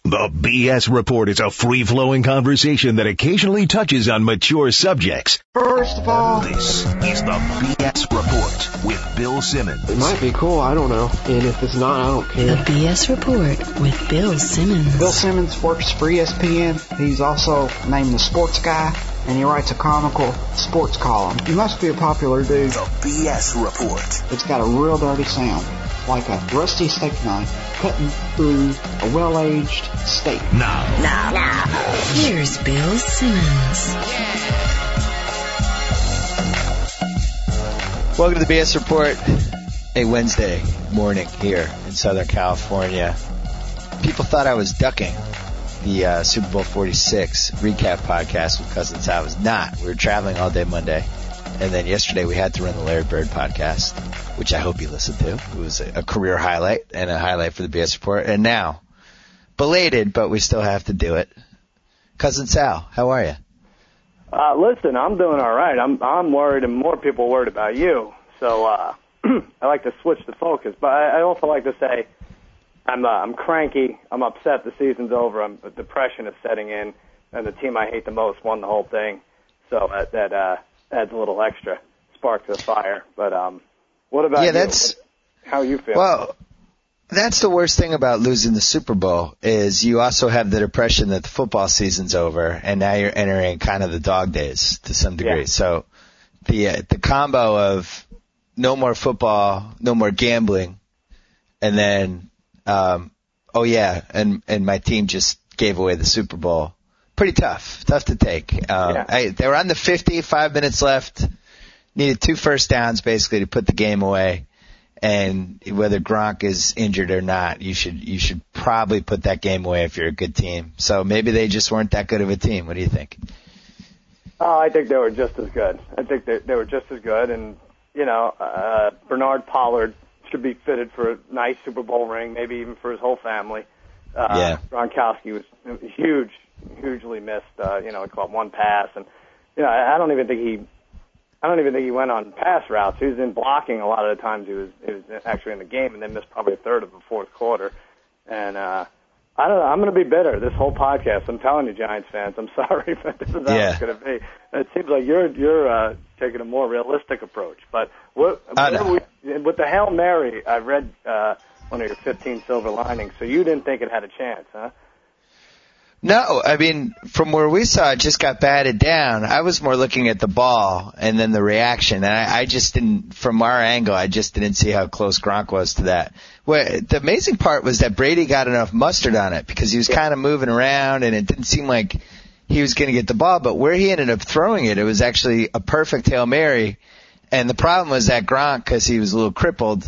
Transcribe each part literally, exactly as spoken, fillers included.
The B S Report is a free-flowing conversation that occasionally touches on mature subjects. First of all, This is the B S Report with Bill Simmons. it might be cool, I don't know. And if it's not, I don't care. The B S Report with Bill Simmons. Bill Simmons works for E S P N. He's also named the Sports Guy, and he writes a comical sports column. He must be a popular dude. The B S Report. It's got a real dirty sound, like a rusty steak knife cutting through a well-aged steak. Now, Now, now. Here's Bill Simmons. Welcome to the B S Report, a Wednesday morning here in Southern California. People thought I was ducking the uh, Super Bowl forty-six recap podcast with Cousin Sal. I was not. We were traveling all day Monday. And then yesterday we had to run the Larry Bird podcast, which I hope you listened to. It was a, a career highlight and a highlight for the B S Report. And now, belated, but we still have to do it. Cousin Sal, how are you? Uh, listen, I'm doing all right. I'm I'm worried, and more people are worried about you. So uh, I like to switch the focus, but I, I also like to say I'm uh, I'm cranky. I'm upset. The season's over. I'm, depression is setting in, and the team I hate the most won the whole thing. So that, that uh, adds a little extra spark to the fire. But um, what about yeah, you? that's How you feel? well. That's the worst thing about losing the Super Bowl is you also have the depression that the football season's over, and now you're entering kind of the dog days to some degree. Yeah. So the uh, the combo of no more football, no more gambling, and then um, oh yeah, and and my team just gave away the Super Bowl. Pretty tough, tough to take. Um, Yeah. I, they were on the fifty, five minutes left, needed two first downs basically to put the game away. And whether Gronk is injured or not, you should you should probably put that game away if you're a good team. So maybe they just weren't that good of a team. What do you think? Oh, I think they were just as good. I think they, they were just as good. And, you know, uh, Bernard Pollard should be fitted for a nice Super Bowl ring, maybe even for his whole family. Uh, Yeah. Gronkowski was huge, hugely missed. Uh, you know, he caught one pass. And, you know, I, I don't even think he I don't even think he went on pass routes. He was in blocking a lot of the times he was, he was actually in the game, and then missed probably a third of the fourth quarter. And uh, I don't know. I'm going to be bitter this whole podcast. I'm telling you, Giants fans, I'm sorry, but this is how Yeah. it's going to be. And it seems like you're you're uh, taking a more realistic approach. But what, I what know. we, with the Hail Mary, I read uh, one of your fifteen silver linings, so you didn't think it had a chance, huh? No, I mean, from where we saw it just got batted down. I was more looking at the ball and then the reaction. And I, I just didn't, from our angle, I just didn't see how close Gronk was to that. Well, the amazing part was that Brady got enough mustard on it because he was kind of moving around and it didn't seem like he was going to get the ball. But where he ended up throwing it, it was actually a perfect Hail Mary. And the problem was that Gronk, because he was a little crippled,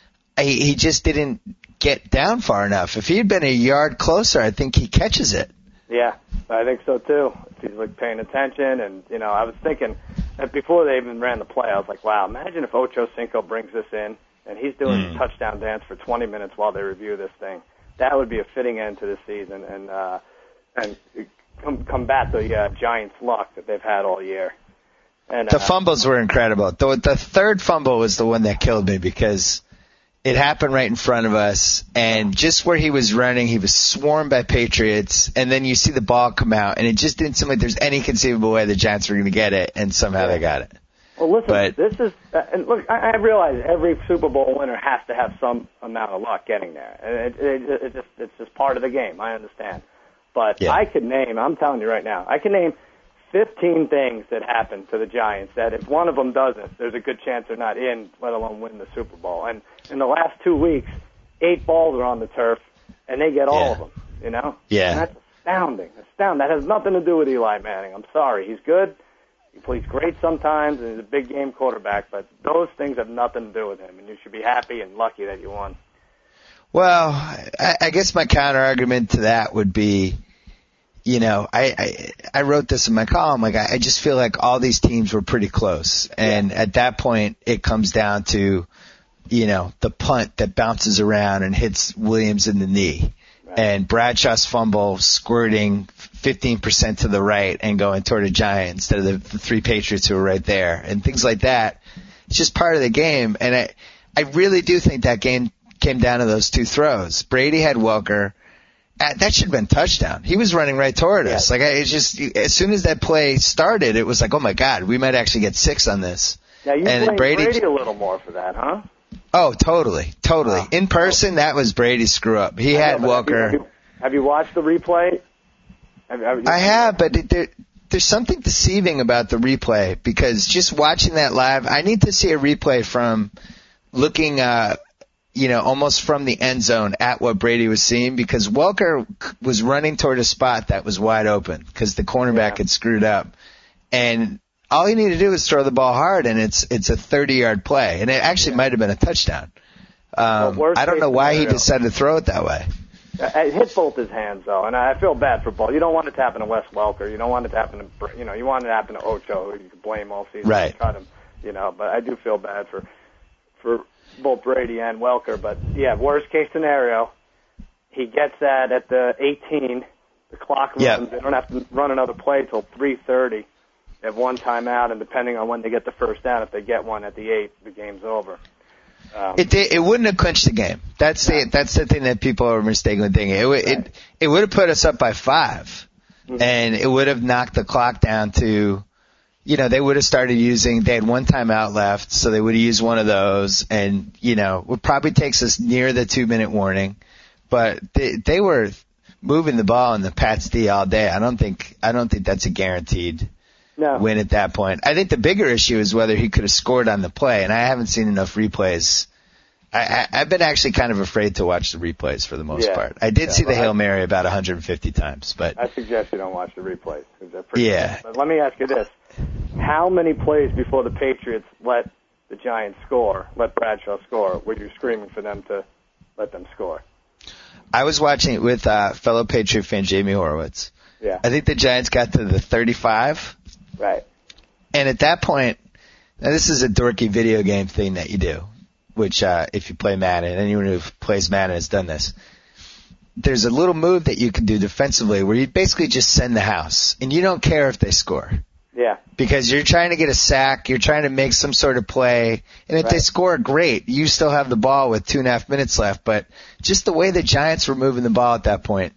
he, he just didn't get down far enough. If he had been a yard closer, I think he catches it. Yeah, I think so too. If he's like paying attention, and you know, I was thinking that before they even ran the play, I was like, wow, imagine if Ocho Cinco brings this in and he's doing Mm. a touchdown dance for twenty minutes while they review this thing. That would be a fitting end to the season, and uh, and com- combat the uh, Giants' luck that they've had all year. And The uh, fumbles were incredible. The, the third fumble was the one that killed me because it happened right in front of us, and just where he was running, he was swarmed by Patriots, and then you see the ball come out, and it just didn't seem like there's any conceivable way the Giants were going to get it, and somehow they got it. Well, listen, But- this is, uh, and look, I, I realize every Super Bowl winner has to have some amount of luck getting there. And it, it, it just, it's just part of the game. I understand. But Yeah. I could name, I'm telling you right now, I can name fifteen things that happened to the Giants that if one of them doesn't, there's a good chance they're not in, let alone win the Super Bowl. And in the last two weeks, eight balls are on the turf, and they get all Yeah. of them, you know? Yeah. And that's astounding. Astounding. That has nothing to do with Eli Manning. I'm sorry. He's good. He plays great sometimes, and he's a big game quarterback, but those things have nothing to do with him, and you should be happy and lucky that you won. Well, I, I guess my counter argument to that would be, you know, I, I I wrote this in my column. Like, I, I just feel like all these teams were pretty close, and at that point, it comes down to, you know, the punt that bounces around and hits Williams in the knee, right. And Bradshaw's fumble squirting fifteen percent to the right and going toward a Giant instead of the, the three Patriots who were right there, and things like that. It's just part of the game, and I I really do think that game came down to those two throws. Brady had Welker. uh, that should have been touchdown. He was running right toward us. Yeah. Like, I, it's just, as soon as that play started, it was like, oh my God, we might actually get six on this. Now you and blame Brady, Brady a little more for that, huh? Oh, totally, totally. Wow. In person, that was Brady's screw up. He I had know, Welker. Have you, have, you, have you watched the replay? Have, have you, I have, but it, there, there's something deceiving about the replay because just watching that live, I need to see a replay from looking, uh, you know, almost from the end zone at what Brady was seeing because Welker was running toward a spot that was wide open because the cornerback Yeah. had screwed up. And all you need to do is throw the ball hard, and it's it's a thirty-yard play. And it actually Yeah. might have been a touchdown. Um, Well, I don't know worst why case he scenario. decided to throw it that way. It hit both his hands, though, and I feel bad for both. You don't want it to happen to Wes Welker. You don't want it to happen to, you know, you want it to happen to Ocho, who you could blame all season. Right. Try to, you know, but I do feel bad for for both Brady and Welker. But, yeah, worst case scenario, he gets that at the eighteen. The clock runs. Yep. They don't have to run another play till three thirty. They have one timeout, and depending on when they get the first down, if they get one at the eight, the game's over. Um, It did, it wouldn't have clinched the game. That's the that's the thing that people are mistakenly thinking. It would it it would have put us up by five, Mhm. and it would have knocked the clock down to, you know, they would have started using. They had one timeout left, so they would have used one of those, and you know, it probably takes us near the two minute warning. But they they were moving the ball in the Pats D all day. I don't think I don't think that's a guaranteed no. win at that point. I think the bigger issue is whether he could have scored on the play, and I haven't seen enough replays. I, I, I've been actually kind of afraid to watch the replays for the most Yeah. part. I did Yeah, see the well, Hail I- Mary about one hundred fifty times, but I suggest you don't watch the replays because they're pretty. Yeah. But let me ask you this: how many plays before the Patriots let the Giants score, let Bradshaw score, were you screaming for them to let them score? I was watching it with uh, fellow Patriot fan Jamie Horowitz. Yeah. I think the Giants got to the thirty-five, Right. and at that point, now this is a dorky video game thing that you do, which uh, if you play Madden, anyone who plays Madden has done this. There's a little move that you can do defensively where you basically just send the house, and you don't care if they score. Yeah. Because you're trying to get a sack, you're trying to make some sort of play, and if Right. they score, great. You still have the ball with two and a half minutes left, but just the way the Giants were moving the ball at that point,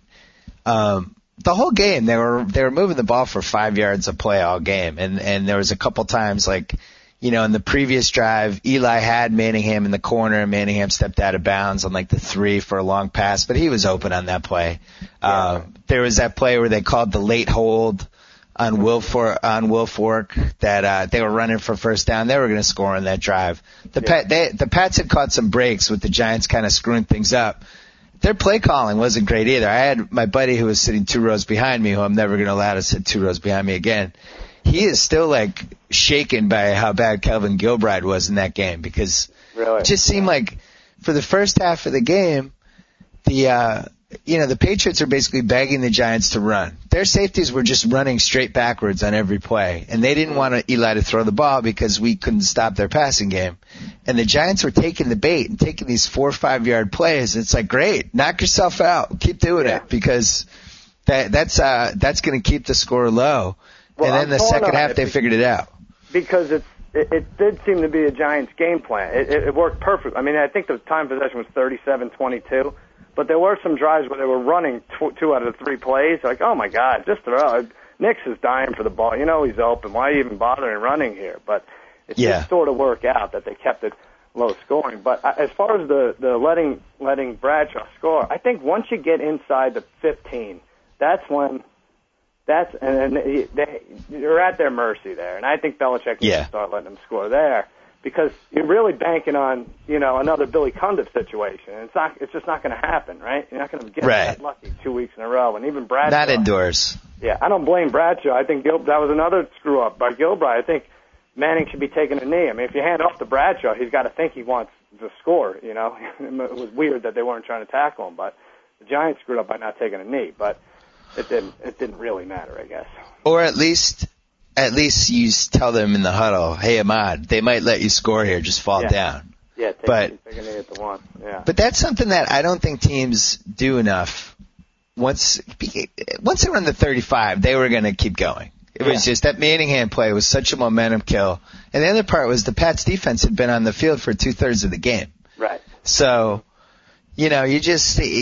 um, the whole game they were they were moving the ball for five yards a play all game, and and there was a couple times like, you know, in the previous drive, Eli had Manningham in the corner, and Manningham stepped out of bounds on like the three for a long pass, but he was open on that play. Yeah. Uh, there was that play where they called the late hold on Will For on Will Fork that uh, they were running for first down. They were going to score on that drive. The Yeah. Pat, they, the Pats had caught some breaks with the Giants kind of screwing things up. Their play calling wasn't great either. I had my buddy who was sitting two rows behind me, who I'm never going to allow to sit two rows behind me again. He is still like shaken by how bad Kelvin Gilbride was in that game because Really. it just seemed like for the first half of the game, the uh, you know the Patriots are basically begging the Giants to run. Their safeties were just running straight backwards on every play, and they didn't want Eli to throw the ball because we couldn't stop their passing game. And the Giants were taking the bait and taking these four or five yard plays. It's like, great, knock yourself out, keep doing Yeah. it because that that's uh that's going to keep the score low. Well, and then I'm the torn second on half it they be- figured it out. Because it's, it, it did seem to be a Giants game plan. It, it, it worked perfect. I mean, I think the time possession was thirty-seven twenty-two, but there were some drives where they were running tw- two out of the three plays. Like, oh my God, just throw. Nix is dying for the ball. You know he's open. Why are you even bothering running here? But it Yeah. did sort of work out that they kept it low scoring. But uh, as far as the, the letting letting Bradshaw score, I think once you get inside the fifteen, that's when that's and, and he, they, you're at their mercy there. And I think Belichick needs Yeah. to start letting them score there because you're really banking on, you know, another Billy Cundiff situation. And it's not, it's just not going to happen, right? You're not going to get Right. that lucky two weeks in a row. And even Bradshaw. Not indoors. Yeah, I don't blame Bradshaw. I think Gil, that was another screw up by Gilbride. I think Manning should be taking a knee. I mean, if you hand off to Bradshaw, he's got to think he wants to score. You know, it was weird that they weren't trying to tackle him, but the Giants screwed up by not taking a knee. But it didn't. It didn't really matter, I guess. Or at least, at least you s- tell them in the huddle, hey Ahmad, they might let you score here, just fall Yeah. down. Yeah, take, But- take a knee at the one. Yeah. But that's something that I don't think teams do enough. Once, once they were in the thirty-five, they were going to keep going. It was Yeah. just that Manningham play was such a momentum kill. And the other part was the Pats defense had been on the field for two thirds of the game. Right. So, you know, you just, it,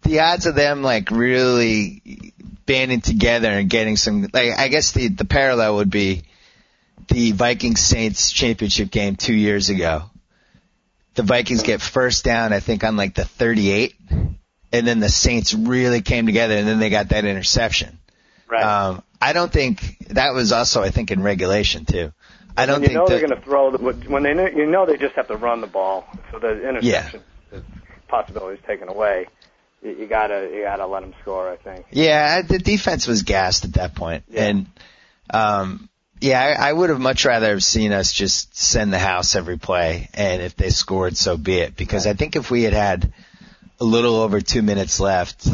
the odds of them like really banding together and getting some, like, I guess the, the parallel would be the Vikings Saints championship game two years ago. The Vikings get first down, I think, on like the thirty-eight, and then the Saints really came together, and then they got that interception. Right. Um, I don't think that was also, I think, in regulation too. I don't you think know that, they're going to throw the, when they know, you know they just have to run the ball, so the interception yeah. the possibility is taken away. You, you gotta you gotta let them score, I think. Yeah, the defense was gassed at that point, Yeah. and um, yeah, I, I would have much rather have seen us just send the house every play, and if they scored, so be it. Because I think if we had had a little over two minutes left,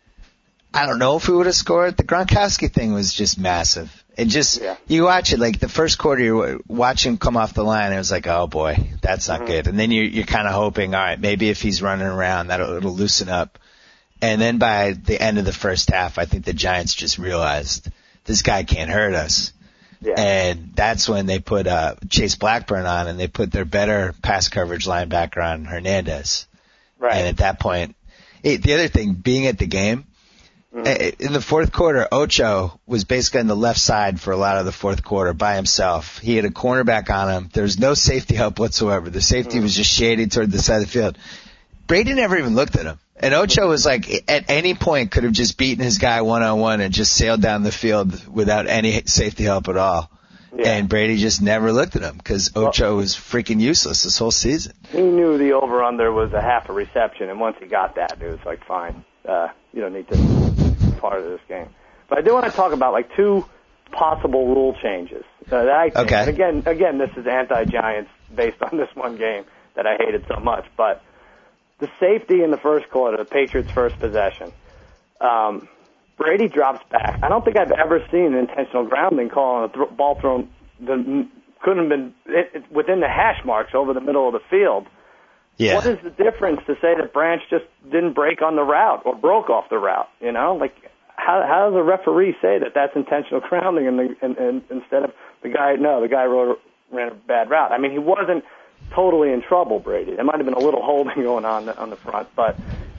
I don't know if we would have scored. The Gronkowski thing was just massive. It just, yeah. you watch it, like the first quarter, you watch him come off the line, it was like, oh boy, that's not mm-hmm. good. And then you're, you're kind of hoping, all right, maybe if he's running around, that'll, it'll loosen up. And then by the end of the first half, I think the Giants just realized this guy can't hurt us. Yeah. And that's when they put, uh, Chase Blackburn on, and they put their better pass coverage linebacker on Hernandez. Right. And at that point, it, the other thing, being at the game, mm-hmm. in the fourth quarter, Ocho was basically on the left side for a lot of the fourth quarter by himself. He had a cornerback on him. There was no safety help whatsoever. The safety mm-hmm. was just shaded toward the side of the field. Brady never even looked at him. And Ocho was like, at any point could have just beaten his guy one-on-one and just sailed down the field without any safety help at all. Yeah. And Brady just never looked at him because Ocho was freaking useless this whole season. He knew the over-under was a half a reception, and once he got that, it was like, fine, uh, you don't need to be part of this game. But I do want to talk about like two possible rule changes. Uh, that I think, okay. And again, again, this is anti-Giants based on this one game that I hated so much, but the safety in the first quarter, the Patriots' first possession, um, Brady drops back. I don't think I've ever seen an intentional grounding call on a th- ball thrown that couldn't have been it, it, within the hash marks over the middle of the field. Yeah. What is the difference to say that Branch just didn't break on the route or broke off the route? You know, like how how does a referee say that that's intentional grounding and, the, and, and instead of the guy? No, the guy wrote, ran a bad route. I mean, he wasn't totally in trouble, Brady. There might have been a little holding going on on the front, but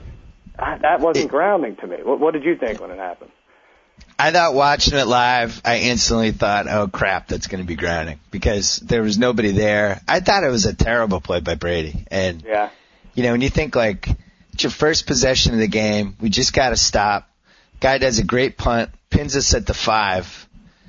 that wasn't grounding to me. What, what did you think when it happened? I thought watching it live, I instantly thought, oh crap, that's going to be grounding because there was nobody there. I thought it was a terrible play by Brady. And, yeah. you know, when you think like, it's your first possession of the game, we just got to stop. Guy does a great punt, pins us at the five,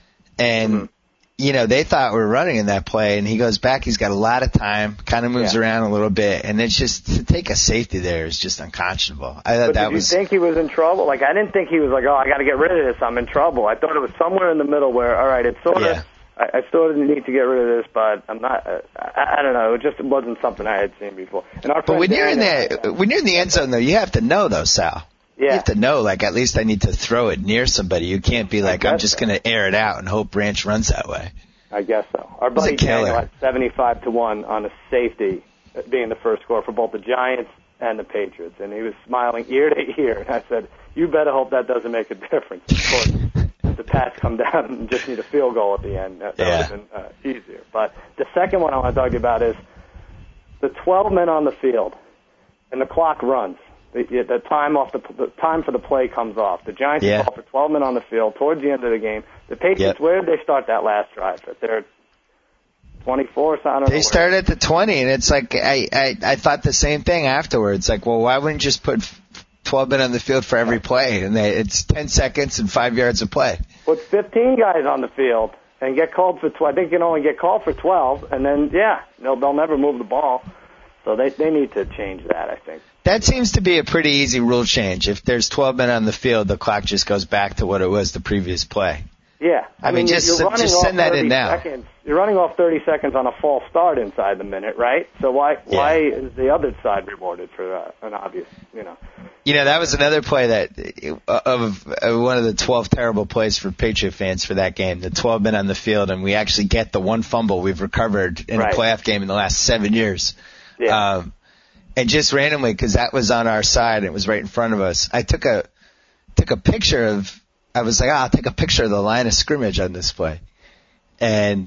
and, mm-hmm. you know, they thought we were running in that play, and he goes back, he's got a lot of time, kind of moves yeah. around a little bit, and it's just, to take a safety there is just unconscionable. I thought but that did was. Did you think he was in trouble? Like, I didn't think he was like, oh, I got to get rid of this, I'm in trouble. I thought it was somewhere in the middle where, all right, it's sort of, yeah. I, I sort of need to get rid of this, but I'm not, uh, I, I don't know, it just wasn't something I had seen before. And our but when you're in Dan, the, when you're in the end zone, though, you have to know, though, Sal. Yeah. You have to know, like, at least I need to throw it near somebody. You can't be like, I'm just so. going to air it out and hope Branch runs that way. I guess so. Our buddy Daniel had seventy-five to one on a safety being the first score for both the Giants and the Patriots, and he was smiling ear to ear. And I said, you better hope that doesn't make a difference. Of course, if the Pats come down and just need a field goal at the end, that, that yeah. would have been uh, easier. But the second one I want to talk about is the twelve men on the field, and the clock runs. The, the time off the, the time for the play comes off. The Giants yeah. call for twelve men on the field towards the end of the game. The Patriots, yep. where did they start that last drive? At their twenty-four, so I don't know. They started at the twenty, and it's like I, I I thought the same thing afterwards. Like, well, why wouldn't you just put twelve men on the field for every play? And they, it's ten seconds and five yards of play. Put fifteen guys on the field and get called for twelve. I think you can only get called for twelve, and then yeah, they'll they'll never move the ball. So they they need to change that, I think. That seems to be a pretty easy rule change. If there's twelve men on the field, the clock just goes back to what it was the previous play. Yeah. I, I mean, mean, just, you're just send that in now. Seconds. You're running off thirty seconds on a false start inside the minute, right? So why yeah. why is the other side rewarded for uh, an obvious, you know? You know, that was another play that of, of one of the twelve terrible plays for Patriot fans for that game. The twelve men on the field, and we actually get the one fumble we've recovered in right. a playoff game in the last seven years. Yeah. Um, and just randomly, because that was on our side, and it was right in front of us. I took a took a picture of. I was like, oh, I'll take a picture of the line of scrimmage on this play, and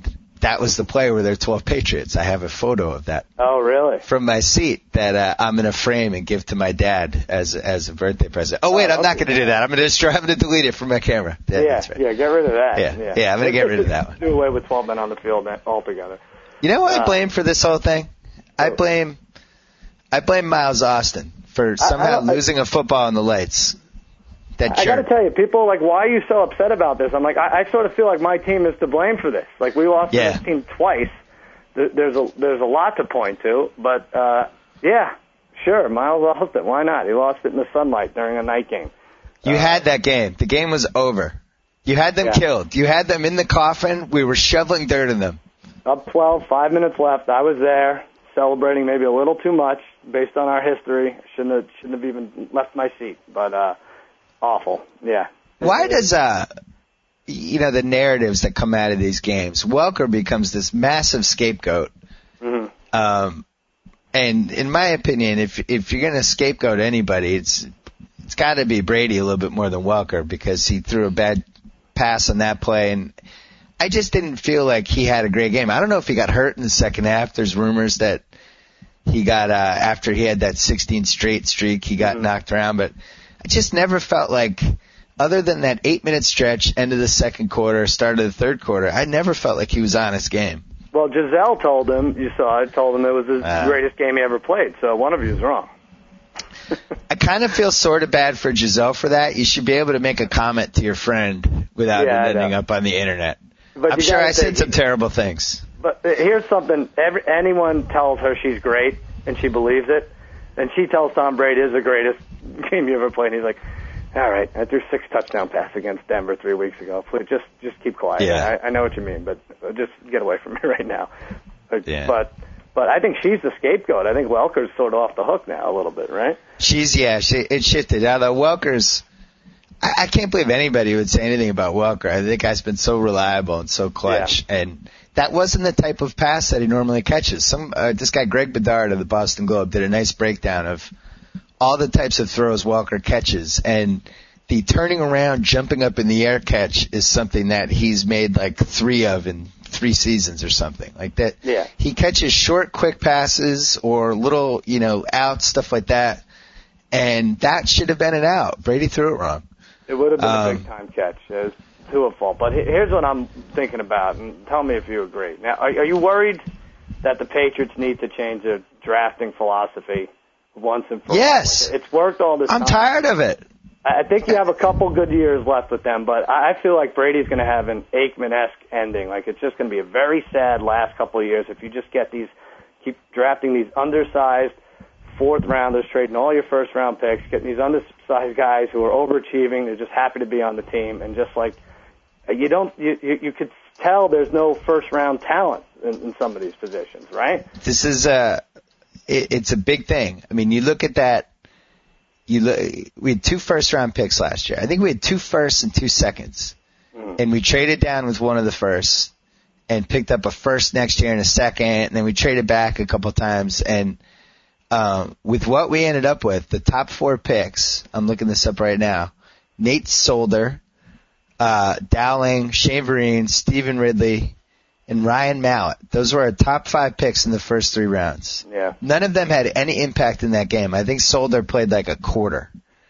that was the play where they're twelve Patriots. I have a photo of that. Oh, really? From my seat that uh, I'm going to frame and give to my dad as as a birthday present. Oh, wait, oh, I'm not okay. going to do that. I'm going to destroy, I'm going to delete it from my camera. Yeah, Yeah, that's right. yeah, get rid of that. Yeah, yeah, yeah, I'm gonna get rid of that one. Do away with twelve men on the field altogether. You know what Uh, I blame for this whole thing? I blame I blame Miles Austin for somehow I- I- losing a football in the lights. That I got to jerk. tell you, people are like, why are you so upset about this? I'm like, I, I sort of feel like my team is to blame for this. Like, we lost Yeah. to this team twice. There- There's a there's a lot to point to, but uh, yeah, sure, Miles lost it. Why not? He lost it in the sunlight during a night game. You Uh, had that game. The game was over. You had them Yeah. killed. You had them in the coffin. We were shoveling dirt in them. Up twelve, five minutes left. I was there, celebrating maybe a little too much based on our history. Shouldn't have shouldn't have even left my seat, but uh, awful. Yeah. Why does uh you know the narratives that come out of these games? Welker becomes this massive scapegoat. Mm-hmm. Um, and in my opinion, if if you're going to scapegoat anybody, it's it's got to be Brady a little bit more than Welker because he threw a bad pass on that play, and I just didn't feel like he had a great game. I don't know if he got hurt in the second half. There's rumors that he got uh, after he had that sixteen straight streak, he got mm-hmm. knocked around, but I just never felt like. Other than that eight-minute stretch, end of the second quarter, start of the third quarter, I never felt like he was on his game. Well, Giselle told him, you saw it, told him it was his Uh, greatest game he ever played, so one of you is wrong. I kind of feel sort of bad for Giselle for that. You should be able to make a comment to your friend without Yeah, it ending know. up on the internet. But I'm you sure gotta I said say- some terrible things. But here's something, every, anyone tells her she's great, and she believes it, and she tells Tom Brady is the greatest game you ever played, and he's like, all right, I threw six touchdown pass against Denver three weeks ago. Please just just keep quiet. Yeah. I, I know what you mean, but just get away from me right now. But, Yeah. but but I think she's the scapegoat. I think Welker's sort of off the hook now a little bit, right? She's, yeah, she, it shifted. Although Welker's, I, I can't believe anybody would say anything about Welker. I think the guy's been so reliable and so clutch. Yeah. And that wasn't the type of pass that he normally catches. Some uh, This guy, Greg Bedard of the Boston Globe, did a nice breakdown of all the types of throws Welker catches, and the turning around, jumping up in the air catch is something that he's made like three of in three seasons or something like that. Yeah. He catches short, quick passes or little, you know, outs, stuff like that, and that should have been an out. Brady threw it wrong. It would have been Um, a big time catch. It was to a fault. But he- here's what I'm thinking about, and tell me if you agree. Now, are, are you worried that the Patriots need to change their drafting philosophy once and for all? Yes. It's worked all this I'm time. tired of it. I think you have a couple good years left with them, but I I feel like Brady's going to have an Aikman-esque ending. Like, it's just going to be a very sad last couple of years if you just get these, keep drafting these undersized fourth rounders, trading all your first round picks, getting these undersized guys who are overachieving. They're just happy to be on the team, and just like you don't, you you, you could tell there's no first round talent in, in some of these positions, right? This is a, it, it's a big thing. I mean, you look at that. You look, we had two first round picks last year. I think we had two firsts and two seconds, Mm. and we traded down with one of the firsts and picked up a first next year and a second, and then we traded back a couple times. And um, with what we ended up with, the top four picks, I'm looking this up right now: Nate Solder, uh, Dowling, Shane Vereen, Stephen Ridley, and Ryan Mallett. Those were our top five picks in the first three rounds. Yeah. None of them had any impact in that game. I think Solder played like a quarter.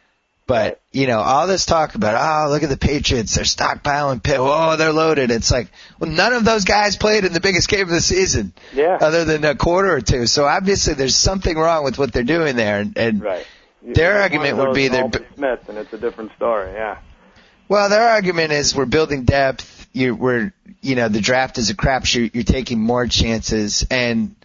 But, you know, all this talk about, oh, look at the Patriots, they're stockpiling pick, oh, they're loaded. It's like, well, none of those guys played in the biggest game of the season. Yeah. Other than a quarter or two. So obviously there's something wrong with what they're doing there. And, and Right. their One argument of would those be they're, Malcolm Smith, and it's a different story. Yeah. well, their argument is we're building depth. You're, we're, you know, the draft is a crapshoot. You're taking more chances. And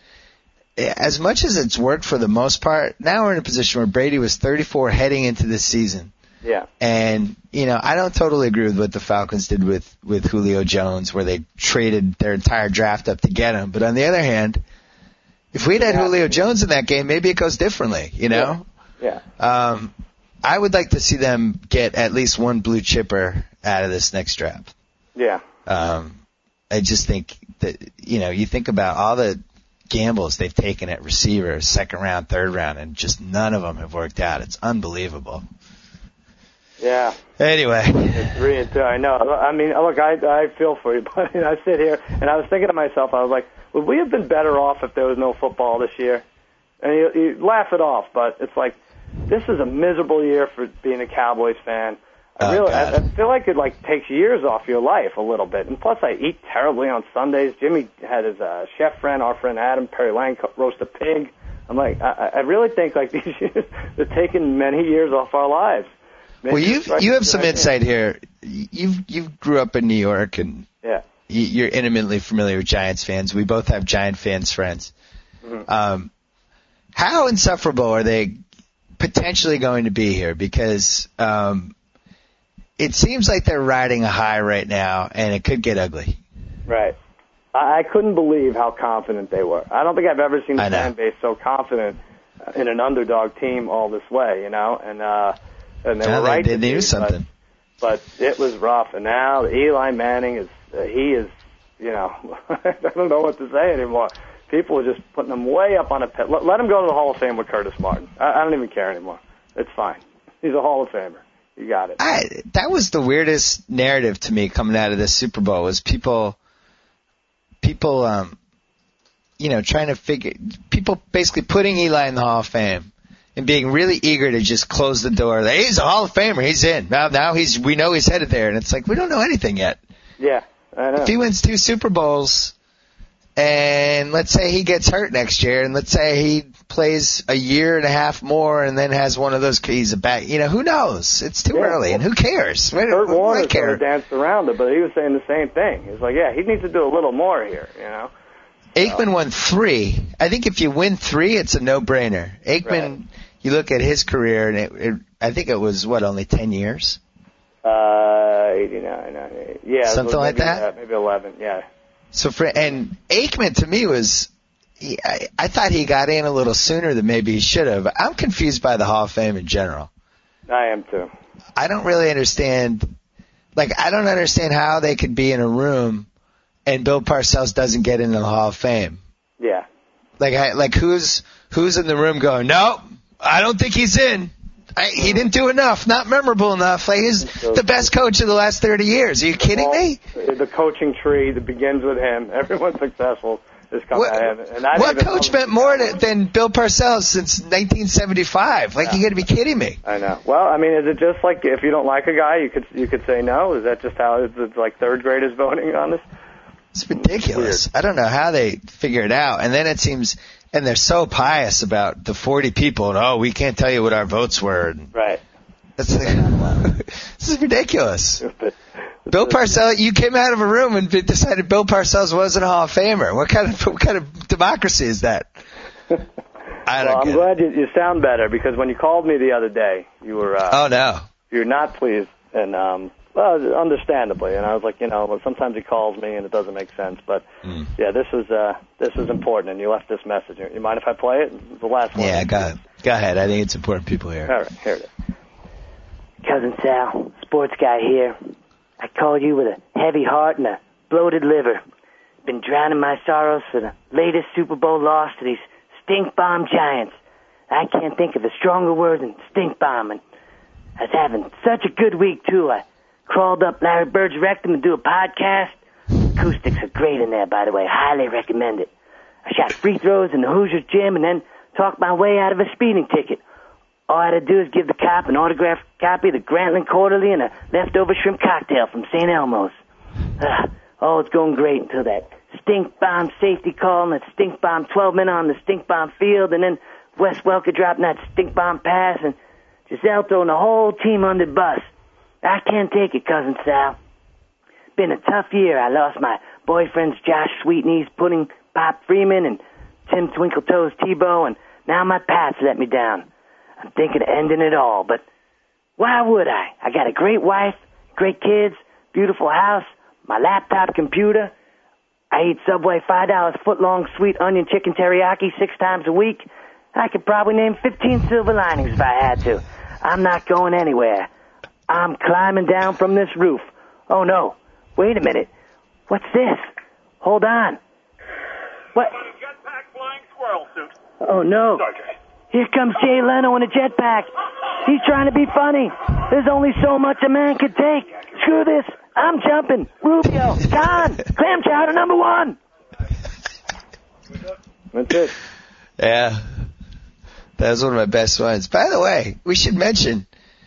as much as it's worked for the most part, now we're in a position where Brady was thirty-four heading into this season. Yeah. And, you know, I don't totally agree with what the Falcons did with, with Julio Jones, where they traded their entire draft up to get him. But on the other hand, if we'd had Yeah. Julio Jones in that game, maybe it goes differently, you know? Yeah. Um, I would like to see them get at least one blue chipper out of this next draft. Yeah. Um, I just think that, you know, you think about all the gambles they've taken at receiver, second round, third round, and just none of them have worked out. It's unbelievable. Yeah. Anyway. It's three and two. I know. I mean, look, I I feel for you, but I sit here and I was thinking to myself, I was like, would we have been better off if there was no football this year? And you, you laugh it off, but it's like, this is a miserable year for being a Cowboys fan. I oh, really, I, God. I feel like it like takes years off your life a little bit. And plus, I eat terribly on Sundays. Jimmy had his uh, chef friend, our friend Adam Perry Lang, roast a pig. I'm like, I, I really think like these years they're taking many years off our lives. Maybe well, you you have some idea. insight here. You've you grew up in New York, and yeah, you're intimately familiar with Giants fans. We both have Giant fans friends. Mm-hmm. Um, how insufferable are they potentially going to be here? Because um, it seems like they're riding a high right now, and it could get ugly. Right. I, I couldn't believe how confident they were. I don't think I've ever seen a fan base so confident in an underdog team all this way, you know, and uh, and they yeah, were right they, to they do something. But, but it was rough, and now Eli Manning is uh, he is, you know, I don't know what to say anymore. People are just putting him way up on a pit. Let, let him go to the Hall of Fame with Curtis Martin. I, I don't even care anymore. It's fine. He's a Hall of Famer. You got it. I, that was the weirdest narrative to me coming out of this Super Bowl was people, people, um, you know, trying to figure, people basically putting Eli in the Hall of Fame and being really eager to just close the door. Like, he's a Hall of Famer. He's in. Now, now he's, we know he's headed there. And it's like, we don't know anything yet. Yeah, I know. If he wins two Super Bowls, and let's say he gets hurt next year, and let's say he plays a year and a half more, and then has one of those, he's a back, you know, who knows? It's too yeah. early, and who cares? Why, Kurt why Warner care? sort of danced around it, but he was saying the same thing. He's like, yeah, he needs to do a little more here, you know? Aikman so. won three. I think if you win three, it's a no-brainer. Aikman, right. You look at his career, and it, it, I think it was, what, only ten years? Uh, eighty-nine, ninety-eight. Yeah. Something like maybe, that? Uh, maybe eleven, yeah. So for, and Aikman to me was, he, I, I thought he got in a little sooner than maybe he should have. I'm confused by the Hall of Fame in general. I am too. I don't really understand, like, I don't understand how they could be in a room and Bill Parcells doesn't get into the Hall of Fame. Yeah. Like, I, like who's, who's in the room going, no, I don't think he's in. I, he didn't do enough, not memorable enough. Like, he's the best coach of the last thirty years. Are you kidding me? The coaching tree that begins with him. Everyone successful has come what, out of him. And I what coach meant more to, than Bill Parcells since nineteen seventy-five? Like, yeah. You got to be kidding me. I know. Well, I mean, is it just like if you don't like a guy, you could you could say no? Is that just how it's, it's like third graders voting on this? It's ridiculous. It's I don't know how they figure it out. And then it seems, and they're so pious about the forty people, and oh, we can't tell you what our votes were. Right. That's like, this is ridiculous. Bill Parcells, you came out of a room and decided Bill Parcells wasn't a Hall of Famer. What kind of what kind of democracy is that? I don't well, I'm get glad it. You, you sound better because when you called me the other day, you were uh, oh no, you were not pleased, and um, well, understandably. And I was like, you know, well, sometimes he calls me and it doesn't make sense, but mm. yeah, this was uh, this was important, and you left this message. You mind if I play it? The last one. Yeah, go go ahead. I think it's important people hear. All right, here it is. Cousin Sal, sports guy here. I call you with a heavy heart and a bloated liver. Been drowning my sorrows for the latest Super Bowl loss to these stink bomb Giants. I can't think of a stronger word than stink bomb. And I was having such a good week, too. I crawled up Larry Bird's rectum to do a podcast. Acoustics are great in there, by the way. Highly recommend it. I shot free throws in the Hoosiers gym and then talked my way out of a speeding ticket. All I had to do is give the cop an autographed copy of the Grantland Quarterly and a leftover shrimp cocktail from Saint Elmo's. Ugh, oh, it's going great until that stink bomb safety call and that stink bomb twelve men on the stink bomb field, and then Wes Welker dropping that stink bomb pass, and Giselle throwing the whole team under the bus. I can't take it, Cousin Sal. Been a tough year. I lost my boyfriends Josh Sweetney's Pudding Pop Freeman and Tim Twinkletoes Tebow, and now my Pats let me down. I'm thinking of ending it all, but why would I? I got a great wife, great kids, beautiful house, my laptop computer. I eat Subway five dollar foot-long sweet onion chicken teriyaki six times a week. I could probably name fifteen silver linings if I had to. I'm not going anywhere. I'm climbing down from this roof. Oh, no. Wait a minute. What's this? Hold on. What? Jetpack flying squirrel suit. Oh, no. Sergeant. Here comes Jay Leno in a jetpack. He's trying to be funny. There's only so much a man could take. Screw this. I'm jumping. Rubio, Con, clam chowder number one. That's it. Yeah. That was one of my best ones. By the way, we should mention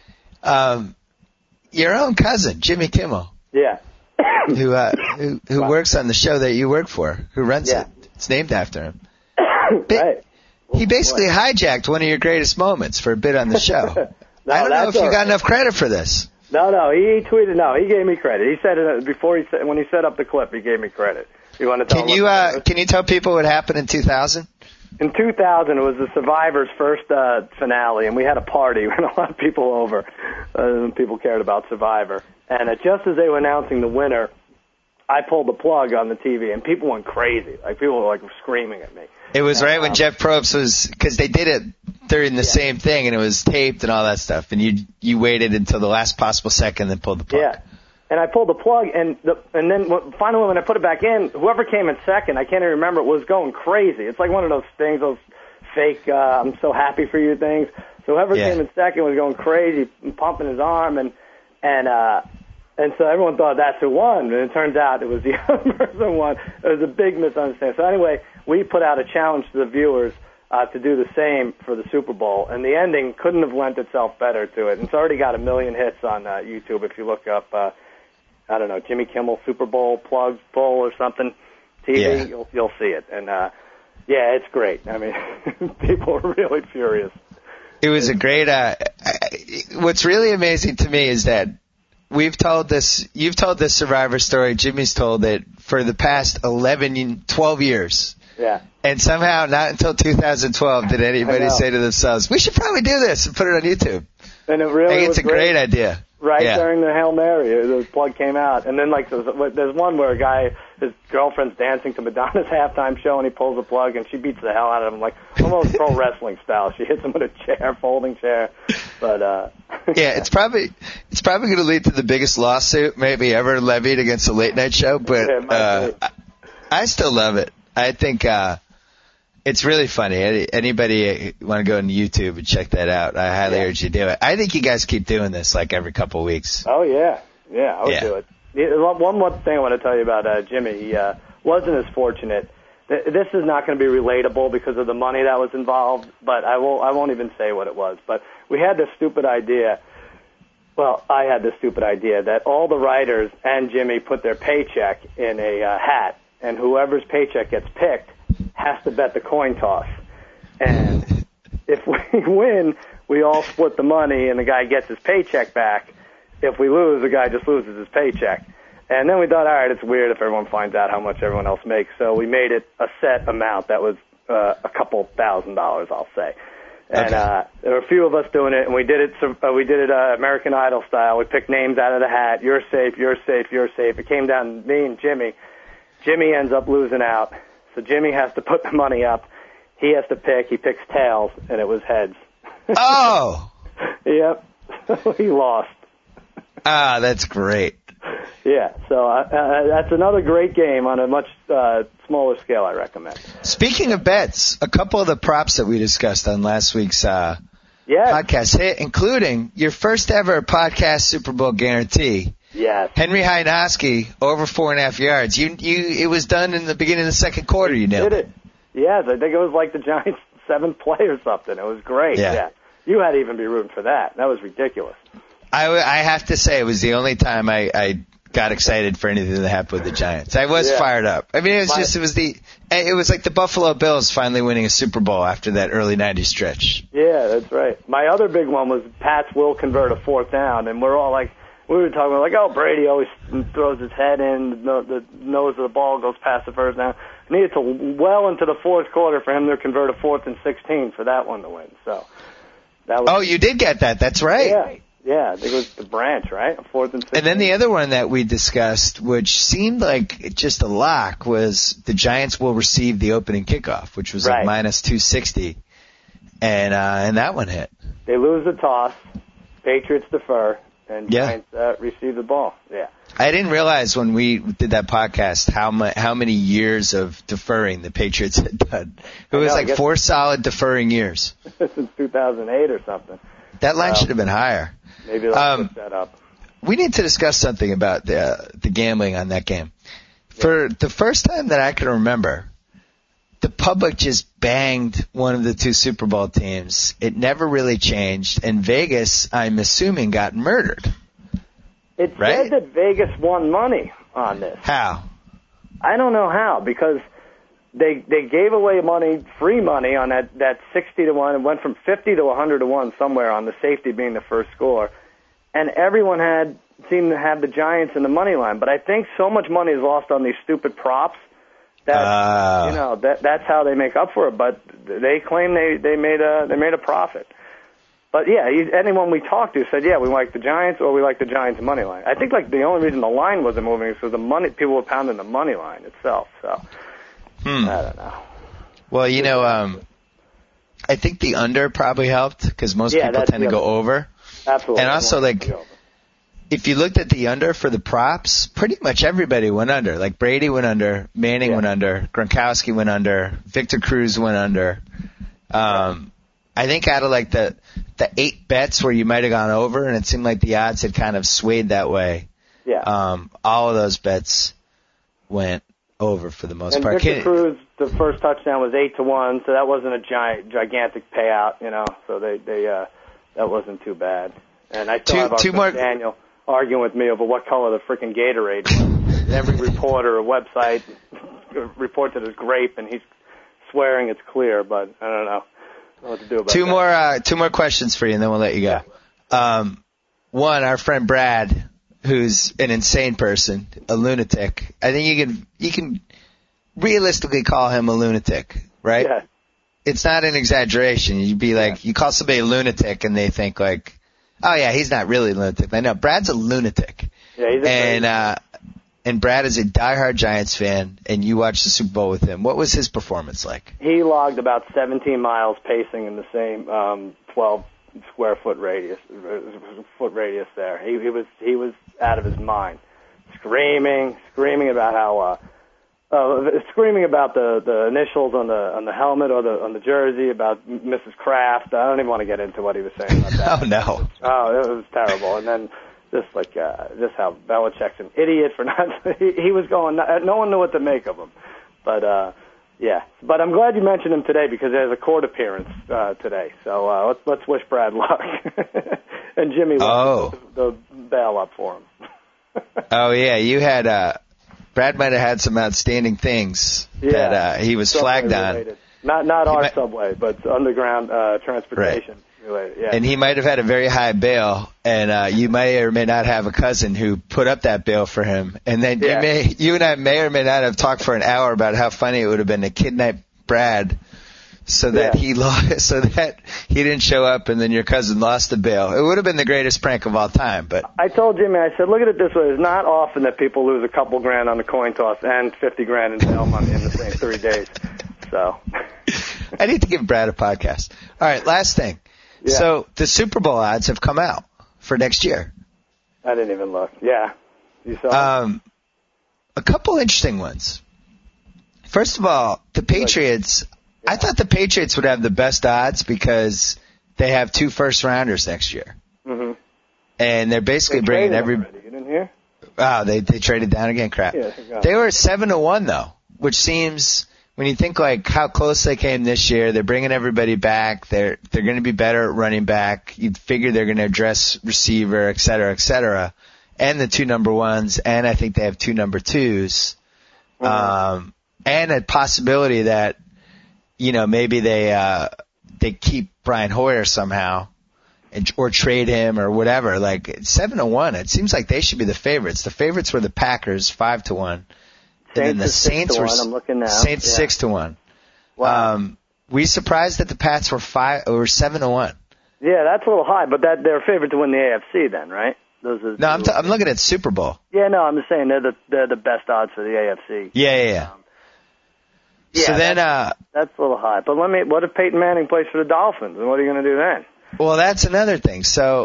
um, your own cousin, Jimmy Kimmel. Yeah. who uh, who, who wow. works on the show that you work for, who runs yeah. it. It's named after him. Right. He basically oh, hijacked one of your greatest moments for a bit on the show. no, I don't know if you right. got enough credit for this. No, no, he, he tweeted. No, he gave me credit. He said it before he said when he set up the clip. He gave me credit. You want to tell? Can you uh, can you tell people what happened in two thousand? In two thousand, it was the Survivor's first uh, finale, and we had a party. We had a lot of people over. Uh, people cared about Survivor, and uh, just as they were announcing the winner, I pulled the plug on the T V, and people went crazy. Like people were like screaming at me. It was and, right um, when Jeff Probst was, because they did it during the yeah. same thing, and it was taped and all that stuff, and you you waited until the last possible second, then pulled the plug. Yeah, and I pulled the plug, and the, and then when, finally when I put it back in, whoever came in second, I can't even remember, was going crazy. It's like one of those things, those fake uh, "I'm so happy for you" things. So whoever yeah. came in second was going crazy, pumping his arm, and and uh, and so everyone thought that's who won, and it turns out it was the other person who won. It was a big misunderstanding. So anyway, we put out a challenge to the viewers uh, to do the same for the Super Bowl, and the ending couldn't have lent itself better to it. And it's already got a million hits on uh, YouTube if you look up, uh, I don't know, Jimmy Kimmel Super Bowl plug poll or something, T V, yeah. you'll you'll see it. And uh, yeah, it's great. I mean, people are really furious. It was a great. Uh, what's really amazing to me is that we've told this. You've told this Survivor story. Jimmy's told it for the past eleven, twelve years. Yeah. And somehow, not until two thousand twelve did anybody say to themselves, "We should probably do this and put it on YouTube." And it really I think was it's a great, great idea. Right yeah. during the Hail Mary, the plug came out, and then like there's, there's one where a guy, his girlfriend's dancing to Madonna's halftime show, and he pulls the plug, and she beats the hell out of him, like almost pro wrestling style. She hits him with a chair, folding chair. But uh, yeah, it's probably it's probably going to lead to the biggest lawsuit maybe ever levied against a late night show. But yeah, uh, I, I still love it. I think uh, it's really funny. Any, anybody want to go on YouTube and check that out? I highly yeah. urge you to do it. I think you guys keep doing this like every couple of weeks. Oh yeah, yeah, I would yeah. do it. Yeah, one more thing I want to tell you about uh, Jimmy. He uh, wasn't as fortunate. This is not going to be relatable because of the money that was involved, but I won't. I won't even say what it was. But we had this stupid idea. Well, I had this stupid idea that all the writers and Jimmy put their paycheck in a uh, hat, and whoever's paycheck gets picked has to bet the coin toss. And if we win, we all split the money, and the guy gets his paycheck back. If we lose, the guy just loses his paycheck. And then we thought, all right, it's weird if everyone finds out how much everyone else makes. So we made it a set amount that was uh, a couple thousand dollars, I'll say. And okay. uh, there were a few of us doing it, and we did it. Uh, we did it uh, American Idol style. We picked names out of the hat. You're safe. You're safe. You're safe. It came down to me and Jimmy. Jimmy ends up losing out, so Jimmy has to put the money up. He has to pick. He picks tails, and it was heads. Oh. Yep. So he lost. Ah, that's great. Yeah, so uh, uh, that's another great game on a much uh, smaller scale, I recommend. Speaking of bets, a couple of the props that we discussed on last week's uh, yes. podcast hit, including your first ever podcast Super Bowl guarantee. Yes. Henry Hynoski, over four and a half yards. You, you, it was done in the beginning of the second quarter, you nailed it. Yes, I think it was like the Giants' seventh play or something. It was great. Yeah. yeah. You had to even be rooting for that. That was ridiculous. I, I have to say, it was the only time I, I got excited for anything that happened with the Giants. I was yeah. fired up. I mean, it was My, just, it was the, it was like the Buffalo Bills finally winning a Super Bowl after that early nineties stretch. Yeah, that's right. My other big one was Pats will convert a fourth down, and we're all like, we were talking about like, oh, Brady always throws his head in, the, the nose of the ball goes past the first down. It needed to well into the fourth quarter for him to convert a fourth and sixteen for that one to win. So that was. Oh, you did get that. That's right. Yeah. Yeah, I think it was the branch, right? A fourth and sixteen. And then the other one that we discussed, which seemed like just a lock, was the Giants will receive the opening kickoff, which was right. like minus two sixty. And, uh, and that one hit. They lose the toss. Patriots defer. And yeah. Giants uh, receive the ball. Yeah. I didn't realize when we did that podcast how mu- how many years of deferring the Patriots had done. It was know, like four solid deferring years. Since two thousand eight or something. That line Well, should have been higher. Maybe they'll Um, put that up. We need to discuss something about the uh, the gambling on that game. For the first time that I can remember, the public just banged one of the two Super Bowl teams. It never really changed, and Vegas, I'm assuming, got murdered. It right? said that Vegas won money on this. How? I don't know how, because they they gave away money, free money on that, that sixty to one. It went from fifty to one hundred to one somewhere on the safety being the first score. And everyone had seemed to have the Giants in the money line. But I think so much money is lost on these stupid props that Uh. you know that that's how they make up for it. But they claim they, they made a they made a profit. But yeah, you, anyone we talked to said, yeah, we like the Giants or we like the Giants money line. I think like the only reason the line wasn't moving is because the money people were pounding the money line itself. So Hmm. I don't know. Well, you know, um, I think the under probably helped because most Yeah, people that's tend to the go other- over. Absolutely. And also, like, if you looked at the under for the props, pretty much everybody went under. Like Brady went under, Manning Yeah. went under, Gronkowski went under, Victor Cruz went under. Um, I think out of like the the eight bets where you might have gone over, and it seemed like the odds had kind of swayed that way. yeah. Um, all of those bets went over for the most And part. Victor Can- Cruz, the first touchdown was eight to one, so that wasn't a giant, gigantic payout, you know. So they, they, uh, that wasn't too bad. And I still Two- have our two friend more- Daniel arguing with me over what color the freaking Gatorade was. Every reporter or website reports it as grape, and he's swearing it's clear, but I don't know, I don't know what to do about Two that. more, uh, two more questions for you, and then we'll let you go. Um, one, our friend Brad, who's an insane person, a lunatic. I think you can, you can realistically call him a lunatic, right? Yeah. It's not an exaggeration. You'd be like, you call somebody a lunatic, and they think like, oh yeah, he's not really a lunatic. I know Brad's a lunatic, Yeah, he's a and crazy- uh, and Brad is a diehard Giants fan, and you watched the Super Bowl with him. What was his performance like? He logged about seventeen miles pacing in the same um, twelve square foot radius foot radius there. He, he was he was out of his mind, screaming, screaming about how uh, uh, screaming about the, the initials on the on the helmet or the on the jersey, about Missus Kraft. I don't even want to get into what he was saying about that. Oh no! Oh, it was terrible. And then just like uh, just how Belichick's an idiot for not. he, he was going. No one knew what to make of him. But uh, yeah. But I'm glad you mentioned him today because there's a court appearance uh, today. So uh, let's let's wish Brad luck and Jimmy Oh. the, the bail up for him. Oh yeah, you had uh, Brad might have had some outstanding things Yeah. that uh, he was Subway flagged on. related. Not not He our might- subway, but underground uh, transportation related. Yeah. And he might have had a very high bail, and uh, you may or may not have a cousin who put up that bail for him. And then Yeah. you may, you and I may or may not have talked for an hour about how funny it would have been to kidnap Brad, so that Yeah. he lost, so that he didn't show up, and then your cousin lost the bail. It would have been the greatest prank of all time. But I told Jimmy, I said, look at it this way. It's not often that people lose a couple grand on the coin toss and fifty grand in bail money in the same three days. So, I need to give Brad a podcast. All right, last thing. Yeah. So the Super Bowl odds have come out for next year. I didn't even look. Yeah. You saw Um, a couple interesting ones. First of all, the Patriots. I thought the Patriots would have the best odds because they have two first rounders next year, mm-hmm. and they're basically They bringing traded every. already. You didn't hear? Wow, they they traded down again. Crap. Yeah, they got They were seven to one though, which seems when you think like how close they came this year. They're bringing everybody back. They're they're going to be better at running back. You'd figure they're going to address receiver, et cetera, et cetera, and the two number ones, and I think they have two number twos, um, and a possibility that you know maybe they uh, they keep Brian Hoyer somehow. And, or trade him or whatever. Like it's seven to one. It seems like they should be the favorites. The favorites were the Packers, five to one, and then the Saints is six Saints to were one. I'm looking now. Saints Yeah. six to one. Wow. Um, were you surprised that the Pats were five or seven to one? Yeah, that's a little high, but that they're favored to win the A F C then, right? Those are No, I'm t- I'm looking at Super Bowl. Yeah, no, I'm just saying they're the they're the best odds for the A F C. Yeah, yeah, yeah. Yeah, so then, uh, That's a little high. But let me. What if Peyton Manning plays for the Dolphins? And what are you going to do then? well, that's another thing. So,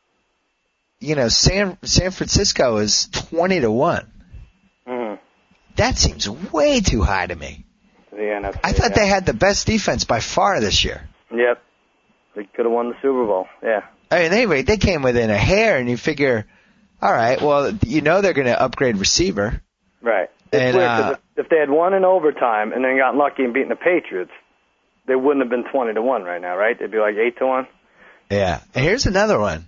you know, San San Francisco is twenty to one. Mm-hmm. That seems way too high to me. The N F C. I thought yeah. they had the best defense by far this year. Yep. They could have won the Super Bowl. Yeah. I mean, anyway, they came within a hair, and you figure, all right, well, you know they're going to upgrade receiver. Right. It's And, weird 'cause uh, if, if they had won in overtime and then got lucky and beaten the Patriots, they wouldn't have been twenty to one right now, right? They'd be like eight to one. Yeah. And here's another one.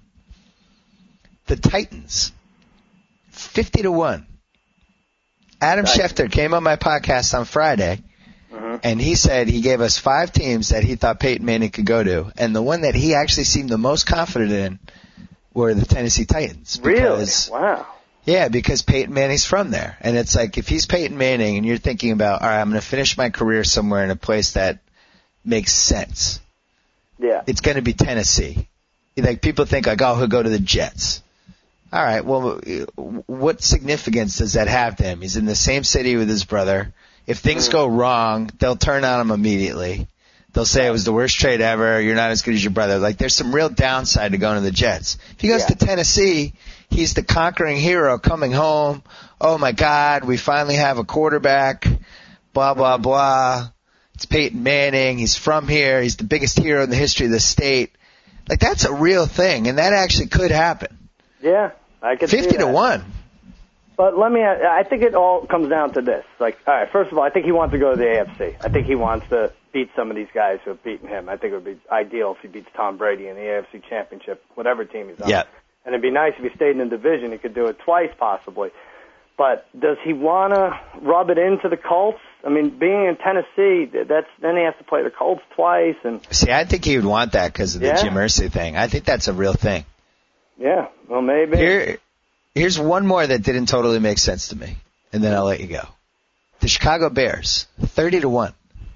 The Titans. fifty to one. Adam Right. Schefter came on my podcast on Friday, Mm-hmm. and he said he gave us five teams that he thought Peyton Manning could go to, and the one that he actually seemed the most confident in were the Tennessee Titans. Really? Because, Wow. yeah, because Peyton Manning's from there. And it's like, if he's Peyton Manning and you're thinking about, all right, I'm going to finish my career somewhere in a place that makes sense, Yeah. it's going to be Tennessee. Like, people think, like, oh, he'll go to the Jets. All right, well, what significance does that have to him? He's in the same city with his brother. If things go wrong, they'll turn on him immediately. They'll say it was the worst trade ever. You're not as good as your brother. Like, there's some real downside to going to the Jets. If he goes Yeah. to Tennessee, he's the conquering hero coming home. Oh, my God, we finally have a quarterback. Blah, blah, blah. It's Peyton Manning. He's from here. He's the biggest hero in the history of the state. Like, that's a real thing, and that actually could happen. Yeah. I could see fifty to that. one. But let me, I think it all comes down to this. Like, all right, first of all, I think he wants to go to the A F C. I think he wants to beat some of these guys who have beaten him. I think it would be ideal if he beats Tom Brady in the A F C Championship, whatever team he's on. Yeah. And it'd be nice if he stayed in the division. He could do it twice, possibly. But does he want to rub it into the Colts? I mean, being in Tennessee, that's then he has to play the Colts twice. And See, I think he would want that because of the Yeah. Jim Irsay thing. I think that's a real thing. yeah, well, maybe. Here, here's one more that didn't totally make sense to me, and then I'll let you go. The Chicago Bears, thirty to one.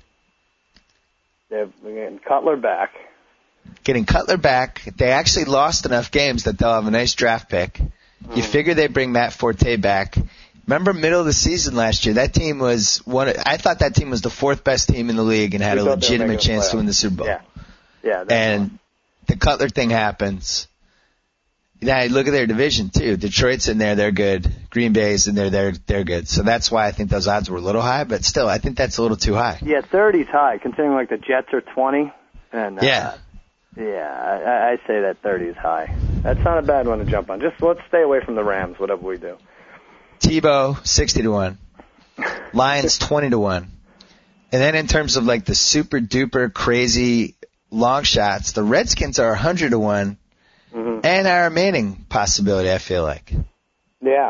They're getting Cutler back. Getting Cutler back. They actually lost enough games that they'll have a nice draft pick. You figure they bring Matt Forte back. Remember middle of the season last year, that team was one, I thought that team was the fourth best team in the league and had We a thought they were legitimate making the chance to playoffs. win the Super Bowl. Yeah, yeah. that's And the Cutler thing happens. Now look at their division too. Detroit's in there, they're good. Green Bay's in there, they're they're good. So that's why I think those odds were a little high, but still, I think that's a little too high. Yeah, thirty's high, considering like the Jets are twenty. And uh, Yeah. yeah, I, I say that thirty is high. That's not a bad one to jump on. Just let's stay away from the Rams, whatever we do. Tebow, sixty to one. Lions, twenty to one. And then in terms of like the super duper crazy long shots, the Redskins are one hundred to one. Mm-hmm. And our Manning possibility, I feel like. Yeah.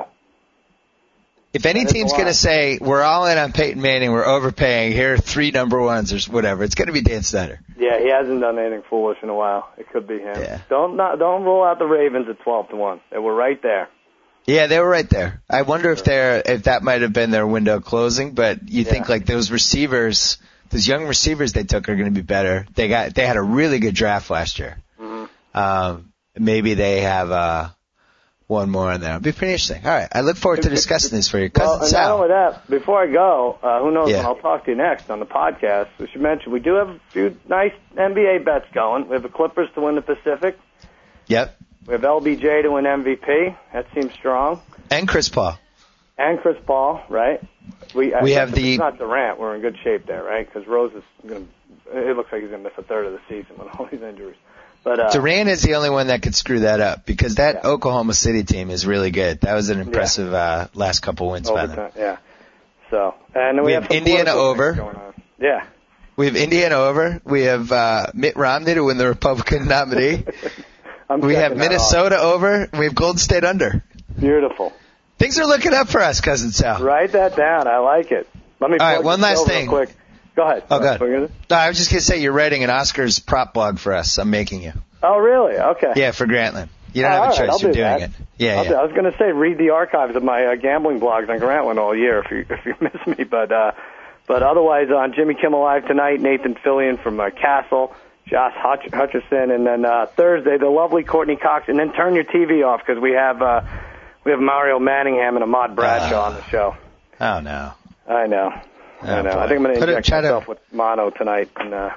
If any That is team's a lot. going to say, we're all in on Peyton Manning, we're overpaying, here are three number ones or whatever, it's going to be Dan Snyder. Yeah, he hasn't done anything foolish in a while. It could be him. Yeah. Don't not, don't rule out the Ravens at twelve to one. They were right there. Yeah, they were right there. I wonder if they're, if that might have been their window closing, but you think Yeah. like those receivers, those young receivers they took are going to be better. They got, they had a really good draft last year. Mm-hmm. Um, maybe they have, uh, one more in there. It'll be pretty interesting. All right. I look forward to discussing this for you. Cousin Well, and not Sal. only that, before I go, uh, who knows Yeah. when I'll talk to you next on the podcast. We should mention we do have a few nice N B A bets going. We have the Clippers to win the Pacific. Yep. We have L B J to win M V P. That seems strong. And Chris Paul. And Chris Paul, right? We, I We guess have if the- it's not Durant. We're in good shape there, right? Because Rose is going to. It looks like he's going to miss a third of the season with all these injuries. But uh, Durant is the only one that could screw that up because that Yeah. Oklahoma City team is really good. That was an impressive uh, last couple wins by them. overtime, yeah. So and then we, We have, have some Indiana political over. things going on. Yeah. We have Indiana over. We have uh, Mitt Romney to win the Republican nominee. I'm We have checking that Minnesota over. We have Golden State under. off. Beautiful. Things are looking up for us, Cousin Sal. Write that down. I like it. Let me. All right, plug one this last over thing. Real quick. Go ahead. Oh, go ahead. What were you gonna- No, I was just going to say you're writing an Oscars prop blog for us. I'm making you. Oh, really? Okay. Yeah, for Grantland. You don't Oh, have a all right, choice. I'll You're do doing that. it. Yeah, I'll yeah. do- I was going to say read the archives of my uh, gambling blogs on Grantland all year if you if you miss me, but uh, but otherwise on Jimmy Kimmel Live tonight, Nathan Fillion from uh, Castle, Josh Hutch- Hutcherson, and then uh, Thursday the lovely Courtney Cox, and then turn your T V off because we have uh, we have Mario Manningham and Ahmad Bradshaw Uh, on the show. Oh, no. I know, Oh, I know. boy. I think I'm going to Put it- inject try to- myself with mono tonight and uh,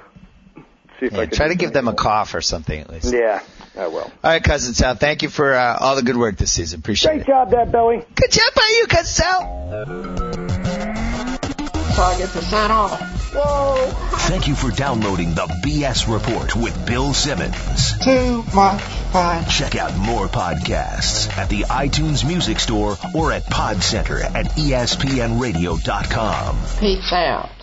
see if Yeah, I can try do to give them a something. cough or something at least. Yeah, I will. All right, Cousin Sal. Thank you for uh, all the good work this season. Appreciate Great it. job, Dad Belly. Good job by you, Cousin Sal. So I get to sign off. Whoa. Thank you for downloading the B S Report with Bill Simmons. Too much fun. Check out more podcasts at the iTunes Music Store or at Pod Center at E S P N radio dot com. Peace out.